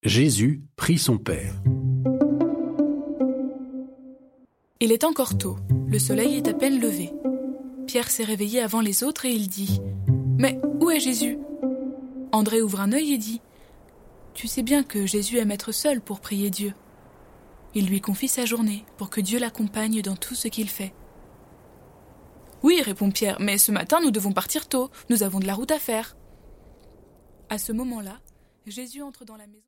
Jésus prie son Père. Il est encore tôt, le soleil est à peine levé. Pierre s'est réveillé avant les autres et il dit « Mais où est Jésus ?» André ouvre un œil et dit « Tu sais bien que Jésus aime être seul pour prier Dieu. » Il lui confie sa journée pour que Dieu l'accompagne dans tout ce qu'il fait. « Oui, répond Pierre, mais ce matin nous devons partir tôt, nous avons de la route à faire. » À ce moment-là, Jésus entre dans la maison.